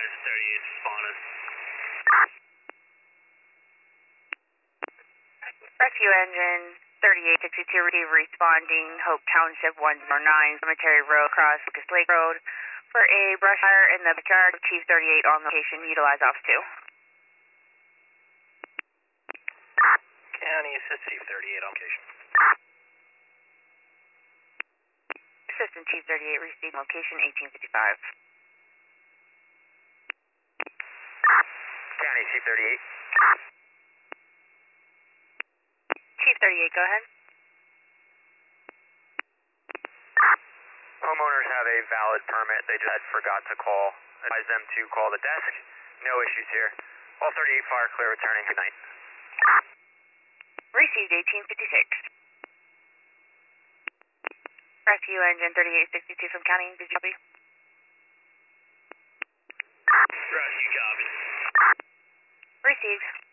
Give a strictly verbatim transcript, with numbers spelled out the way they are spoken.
Roger, thirty-eight responding. Rescue engine thirty-eight sixty-two receive responding Hope Township one oh nine Cemetery Road across Lucas Lake Road for a brush fire in the backyard. Chief thirty-eight on location. Utilize ops two. County assist Chief thirty-eight on location. Assistant Chief thirty-eight received location eighteen fifty-five. County Chief thirty-eight. Chief thirty-eight, go ahead. Homeowners have a valid permit. They just had forgot to call. Advise them to call the desk. No issues here. All thirty-eight fire clear, returning. Good night. Received eighteen fifty-six. Rescue engine thirty-eight sixty-two from county. Did you copy? Rescue copy. Received.